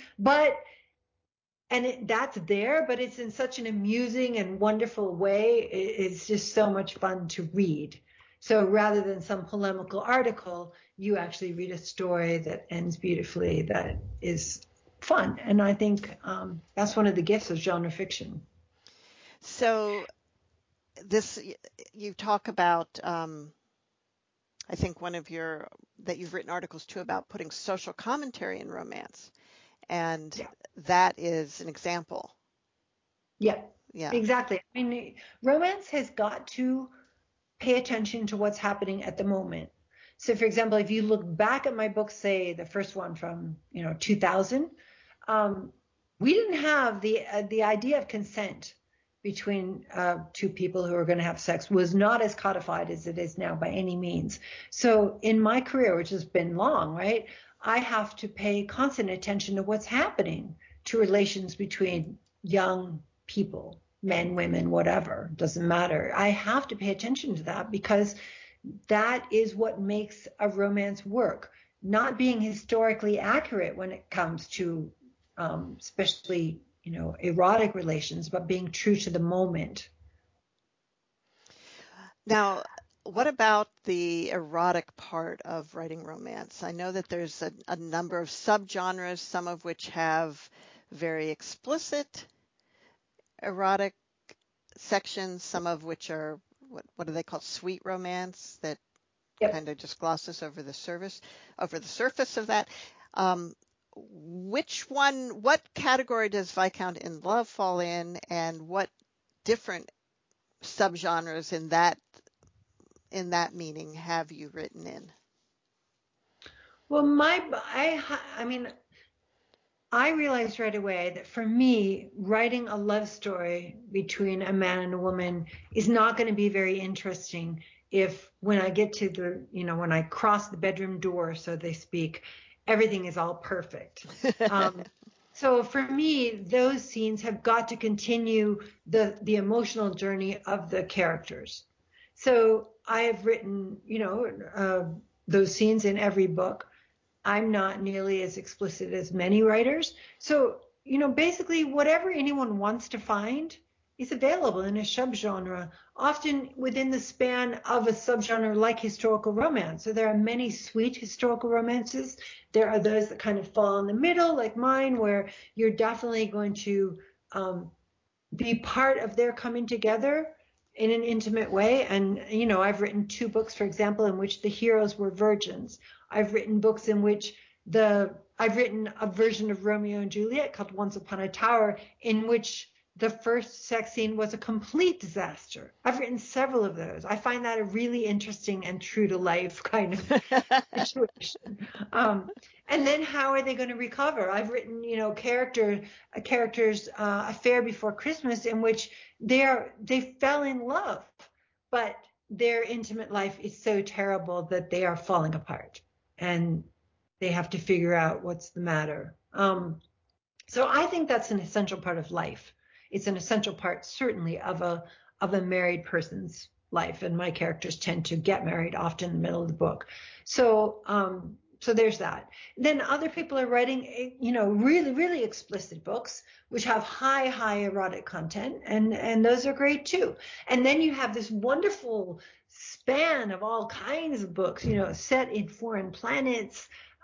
That's there, but it's in such an amusing and wonderful way. It's just so much fun to read. So rather than some polemical article, you actually read a story that ends beautifully, that is fun. And I think that's one of the gifts of genre fiction. So this, you talk about, I think that you've written articles too about putting social commentary in romance, and Yeah. that is an example. Yeah, Yeah. exactly. I mean, romance has got to pay attention to what's happening at the moment. So, for example, if you look back at my book, say the first one from 2000, we didn't have the idea of consent between two people who are going to have sex was not as codified as it is now by any means. So, in my career, which has been long, right, I have to pay constant attention to what's happening to relations between young people, men, women, whatever, doesn't matter. I have to pay attention to that, because that is what makes a romance work. Not being historically accurate when it comes to, especially, erotic relations, but being true to the moment. Now, what about the erotic part of writing romance? I know that there's a number of subgenres, some of which have very explicit erotic sections, some of which are what do they call sweet romance, that Yep. kind of just glosses over the surface of that. What category does Viscount in Love fall in, and what different subgenres in that meaning have you written in? Well, I mean, I realized right away that for me, writing a love story between a man and a woman is not going to be very interesting if, when I get to when I cross the bedroom door, so they speak, everything is all perfect. So for me, those scenes have got to continue the emotional journey of the characters. So I have written, those scenes in every book. I'm not nearly as explicit as many writers. So, basically whatever anyone wants to find is available in a subgenre, often within the span of a subgenre like historical romance. So there are many sweet historical romances. There are those that kind of fall in the middle, like mine, where you're definitely going to be part of their coming together in an intimate way. And, I've written 2 books, for example, in which the heroes were virgins. I've written books in which I've written a version of Romeo and Juliet called Once Upon a Tower, in which the first sex scene was a complete disaster. I've written several of those. I find that a really interesting and true to life kind of situation. And then how are they going to recover? I've written, a character's affair before Christmas in which they fell in love, but their intimate life is so terrible that they are falling apart, and they have to figure out what's the matter. So I think that's an essential part of life. It's an essential part, certainly, of a married person's life, and my characters tend to get married often in the middle of the book. So there's that. Then other people are writing, really, really explicit books, which have high erotic content, and those are great too. And then you have this wonderful span of all kinds of books, set in foreign planets,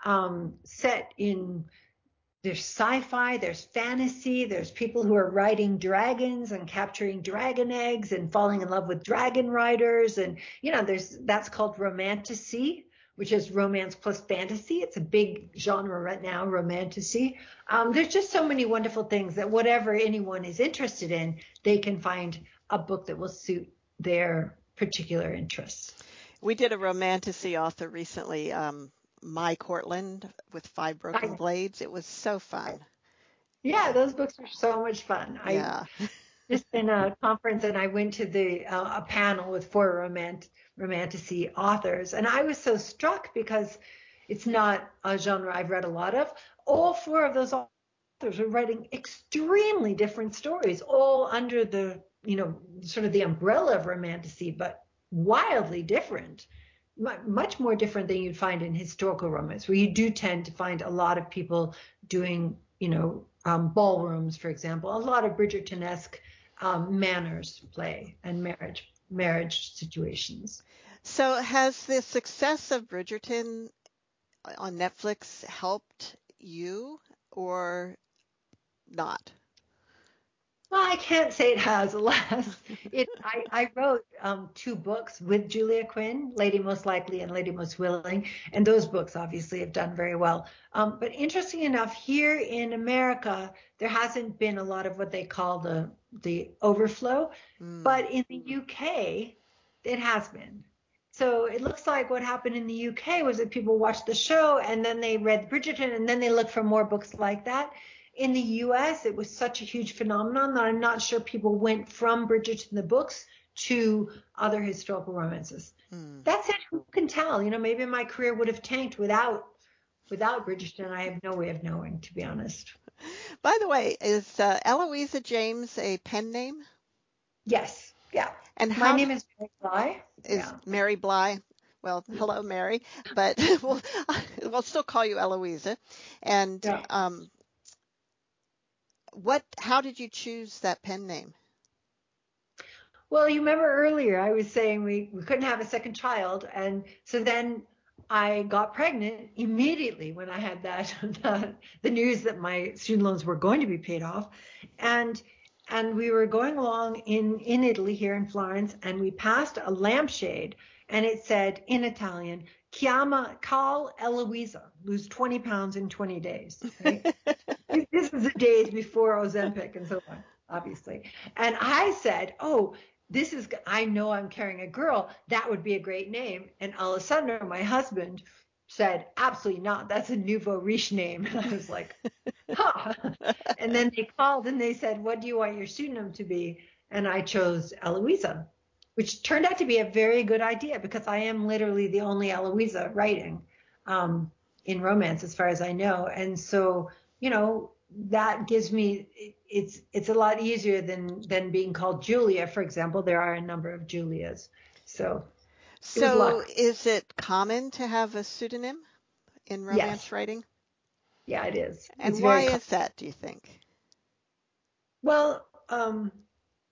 set in there's sci-fi, there's fantasy, there's people who are riding dragons and capturing dragon eggs and falling in love with dragon riders, and that's called romantasy, which is romance plus fantasy. It's a big genre right now, romantasy. There's just so many wonderful things that whatever anyone is interested in, they can find a book that will suit their particular interests. We did a romantasy author recently, Mai Cortland, with Five Broken Blades. It was so fun. Yeah, those books are so much fun. Yeah. Just in a conference, and I went to a panel with 4 romantasy authors, and I was so struck because it's not a genre I've read a lot of. All 4 of those authors are writing extremely different stories, all under the sort of the umbrella of romantasy, but wildly different. Much more different than you'd find in historical romance, where you do tend to find a lot of people doing, ballrooms, for example, a lot of Bridgerton-esque manners play and marriage situations. So has the success of Bridgerton on Netflix helped you or not? Well, I can't say it has, alas. I wrote 2 books with Julia Quinn, Lady Most Likely and Lady Most Willing, and those books obviously have done very well. But interesting enough, here in America, there hasn't been a lot of what they call the overflow, but in the UK, it has been. So it looks like what happened in the UK was that people watched the show and then they read Bridgerton and then they looked for more books like that. In the US, it was such a huge phenomenon that I'm not sure people went from Bridgerton the books to other historical romances. That said, who can tell? Maybe my career would have tanked without Bridgerton. I have no way of knowing, to be honest. By the way, is Eloisa James a pen name? Yes. Yeah. And my name is Mary Bly. Mary Bly. Well, hello, Mary, but we'll still call you Eloisa. And how did you choose that pen name? Well, you remember earlier I was saying we couldn't have a second child, and so then I got pregnant immediately when I had the news that my student loans were going to be paid off, and we were going along in Italy here in Florence, and we passed a lampshade, and it said in Italian, call Eloisa, lose 20 pounds in 20 days. Right? This is the days before Ozempic and so on, obviously. And I said, I know I'm carrying a girl. That would be a great name. And Alessandro, my husband, said, absolutely not. That's a nouveau riche name. And I was like, huh. And then they called and they said, what do you want your pseudonym to be? And I chose Eloisa, which turned out to be a very good idea because I am literally the only Eloisa writing in romance, as far as I know. And so, that gives me, it's a lot easier than being called Julia, for example. There are a number of Julias. So is it common to have a pseudonym in romance writing? Yeah, it is. And why is that, do you think? Well,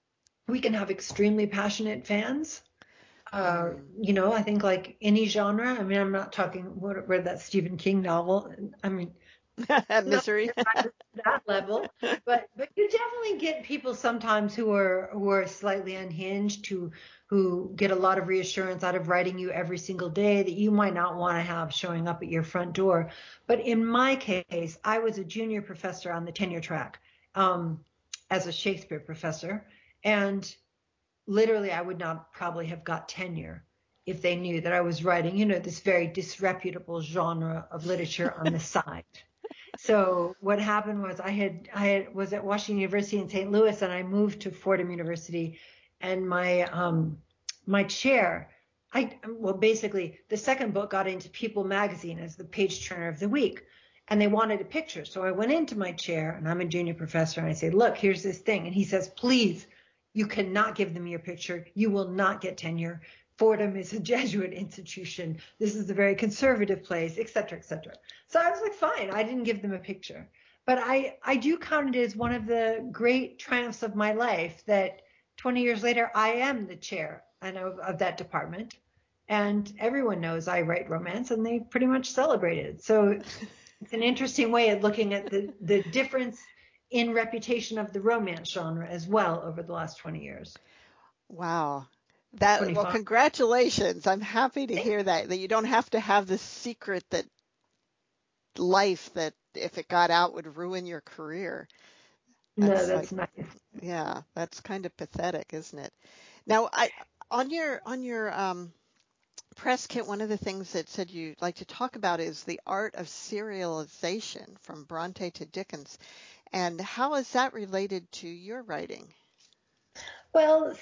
we can have extremely passionate fans. Mm. I think like any genre. I mean, I'm not talking read that Stephen King novel. I mean, not Misery. to that level, but you definitely get people sometimes who are slightly unhinged, who get a lot of reassurance out of writing you every single day that you might not want to have showing up at your front door. But in my case, I was a junior professor on the tenure track, um, as a Shakespeare professor, and literally I would not probably have got tenure if they knew that I was writing, this very disreputable genre of literature on the side. So what happened was I was at Washington University in St. Louis, and I moved to Fordham University, and my chair, basically the second book got into People magazine as the page turner of the week, and they wanted a picture. So I went into my chair, and I'm a junior professor, and I say, look, here's this thing. And he says, please, you cannot give them your picture. You will not get tenure. Fordham is a Jesuit institution. This is a very conservative place, et cetera, et cetera. So I was like, fine, I didn't give them a picture. But I do count it as one of the great triumphs of my life that 20 years later, I am the chair of that department. And everyone knows I write romance, and they pretty much celebrate it. So it's an interesting way of looking at the difference in reputation of the romance genre as well over the last 20 years. Wow. Well, 25. congratulations. I'm happy to hear that you don't have to have this secret that if it got out would ruin your career. No, That's like, that's nice. yeah, that's kind of pathetic, isn't it? Now, on your press kit, one of the things that said you'd like to talk about is the art of serialization from Bronte to Dickens. And how is that related to your writing? Well,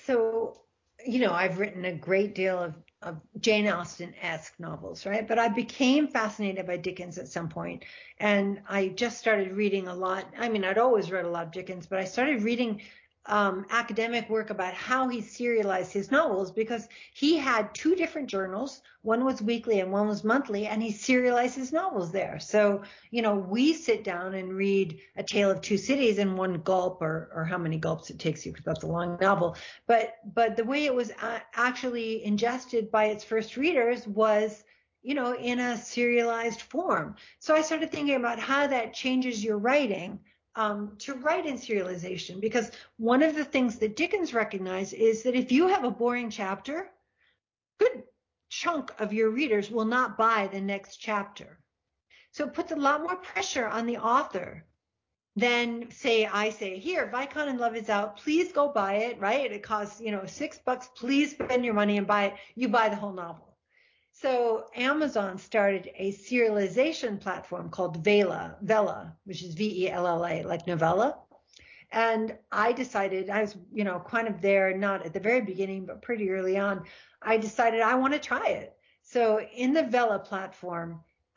I've written a great deal of Jane Austen-esque novels, right? But I became fascinated by Dickens at some point, and I just started reading a lot. I mean, I'd always read a lot of Dickens, but I started reading academic work about how he serialized his novels, because he had two different journals. One was weekly and one was monthly, and he serialized his novels there. So, we sit down and read A Tale of Two Cities in one gulp, or how many gulps it takes you, because that's a long novel. But the way it was actually ingested by its first readers was, in a serialized form. So I started thinking about how that changes your writing, to write in serialization, because one of the things that Dickens recognized is that if you have a boring chapter, good chunk of your readers will not buy the next chapter. So it puts a lot more pressure on the author than I say, here, Vicon and Love is out. Please go buy it, right? It costs, $6. Please spend your money and buy it. You buy the whole novel. So Amazon started a serialization platform called Vella, which is Vella, like novella. And I decided, I was, kind of there, not at the very beginning, but pretty early on. I decided I want to try it. So in the Vella platform,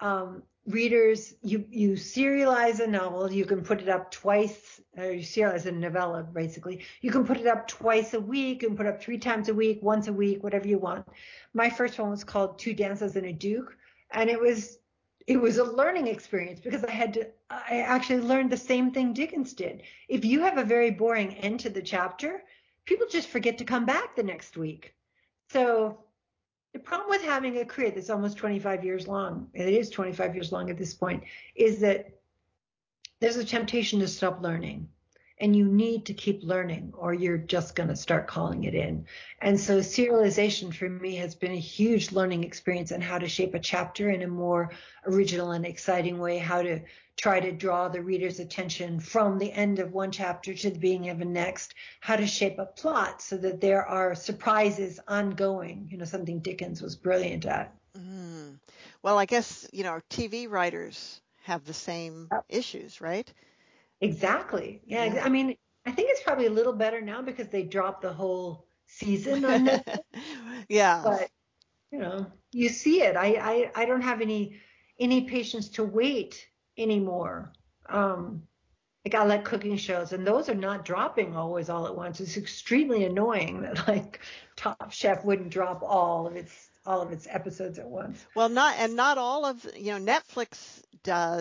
readers, you serialize a novel. You can put it up twice, or you serialize a novella, basically. You can put it up twice a week. You can put it up 3 times a week, once a week, whatever you want. My first one was called Two Dances and a Duke, and it was a learning experience, because I actually learned the same thing Dickens did. If you have a very boring end to the chapter, people just forget to come back the next week. So the problem with having a career that's almost 25 years long, and it is 25 years long at this point, is that there's a temptation to stop learning. And you need to keep learning, or you're just going to start calling it in. And so serialization for me has been a huge learning experience on how to shape a chapter in a more original and exciting way, how to try to draw the reader's attention from the end of one chapter to the beginning of the next, how to shape a plot so that there are surprises ongoing, something Dickens was brilliant at. Mm. Well, I guess, TV writers have the same issues, right? Exactly. Yeah. Yeah. I mean, I think it's probably a little better now because they dropped the whole season on Netflix, Yeah. but you see it. I don't have any patience to wait anymore. Um, like I like cooking shows, and those are not dropping always all at once. It's extremely annoying that like Top Chef wouldn't drop all of its episodes at once. Well, not all of, Netflix does,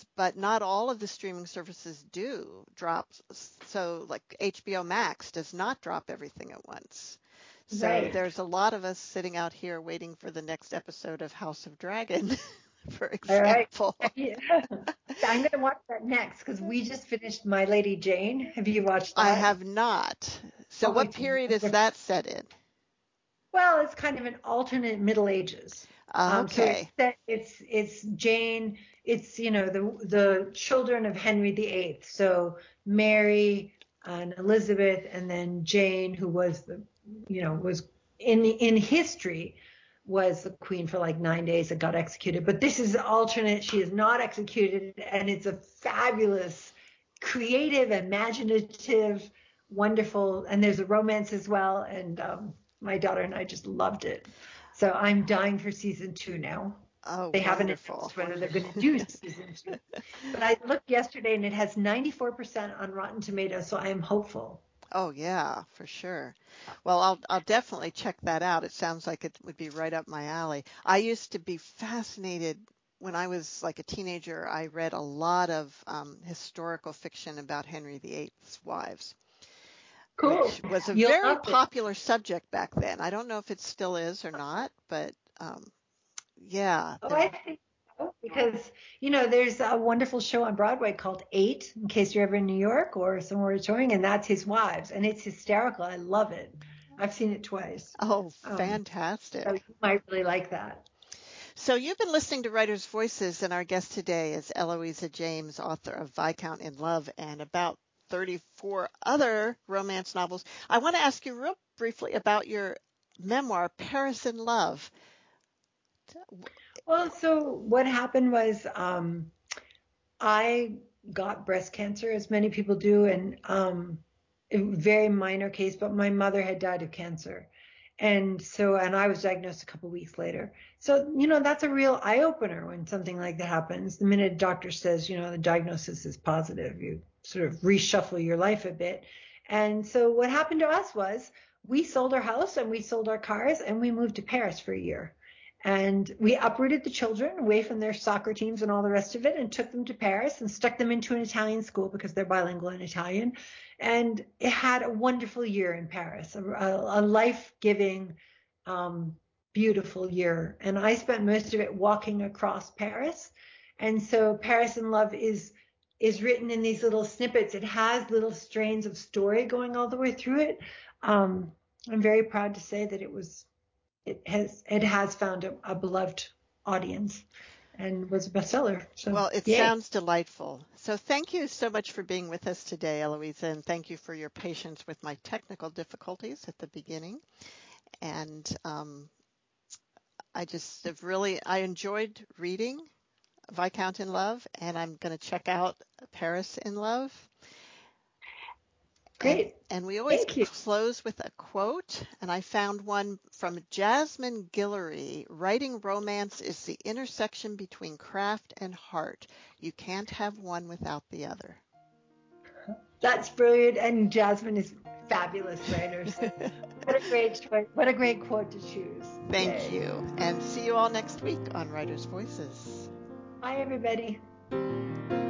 but not all of the streaming services do drop. So like HBO Max does not drop everything at once. So Right. there's a lot of us sitting out here waiting for the next episode of House of Dragon, for All right. example. Yeah. I'm going to watch that next because we just finished My Lady Jane. Have you watched I that? have not. So Oh, what it's period is wonderful. that set in? Well, it's kind of an alternate Middle Ages. So it's Okay. set, it's Jane. It's the children of Henry VIII. So Mary and Elizabeth, and then Jane, who was was in history was the queen for like 9 days and got executed. But this is alternate. She is not executed, and it's a fabulous, creative, imaginative, wonderful, and there's a romance as well. And my daughter and I just loved it. So I'm dying for season 2 now. Oh, They haven't wonderful. announced whether they're going to do season 2. But I looked yesterday and it has 94% on Rotten Tomatoes, so I am hopeful. Oh yeah, for sure. Well, I'll definitely check that out. It sounds like it would be right up my alley. I used to be fascinated when I was like a teenager. I read a lot of historical fiction about Henry VIII's wives, Cool. which was a You'll very love it. popular subject back then. I don't know if it still is or not, but yeah, Oh, there. I think so, because there's a wonderful show on Broadway called Eight, in case you're ever in New York or somewhere touring, and that's his wives, and it's hysterical. I love it. I've seen it twice. Oh, So fantastic. you might really like that. So you've been listening to Writers' Voices, and our guest today is Eloisa James, author of Viscount in Love and about 34 other romance novels. I want to ask you real briefly about your memoir, Paris in Love. Well, so what happened was I got breast cancer, as many people do, and a very minor case, but my mother had died of cancer. And I was diagnosed a couple of weeks later. So, that's a real eye opener when something like that happens. The minute a doctor says, the diagnosis is positive, you sort of reshuffle your life a bit. And so what happened to us was we sold our house and we sold our cars and we moved to Paris for a year. And we uprooted the children away from their soccer teams and all the rest of it and took them to Paris and stuck them into an Italian school because they're bilingual in Italian. And it had a wonderful year in Paris, a life-giving, beautiful year. And I spent most of it walking across Paris. And so Paris in Love is written in these little snippets. It has little strains of story going all the way through it. I'm very proud to say that it has found a beloved audience and was a bestseller. So Well, it yay. sounds delightful. So thank you so much for being with us today, Eloisa, and thank you for your patience with my technical difficulties at the beginning. And I enjoyed reading Viscount in Love, and I'm going to check out Paris in Love. And Great. and we always Thank you. close with a quote, and I found one from Jasmine Guillory. Writing romance is the intersection between craft and heart. You can't have one without the other. That's brilliant. And Jasmine is fabulous writer. So what a great choice. What a great quote to choose. Thank Yay. you, and see you all next week on Writers' Voices. Bye, everybody.